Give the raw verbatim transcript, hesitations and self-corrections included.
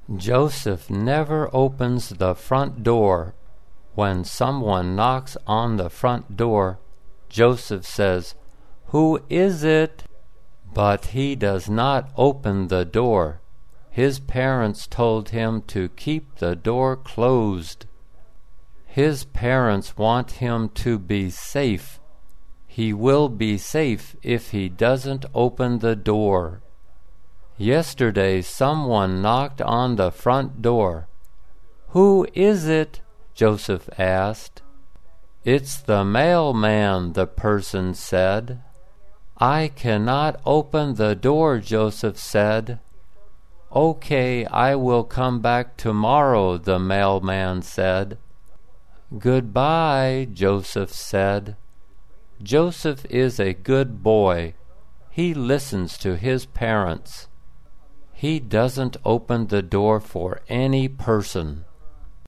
Joseph never opens the front door. When someone knocks on the front door, Joseph says, "Who is it?" But he does not open the door. His parents told him to keep the door closed. His parents want him to be safe. He will be safe if he doesn't open the door. Yesterday someone knocked on the front door. "Who is it?" Joseph asked. "It's the mailman," the person said. "I cannot open the door," Joseph said. "Okay, I will come back tomorrow," the mailman said. "Goodbye," Joseph said. Joseph is a good boy. He listens to his parents. He doesn't open the door for any person.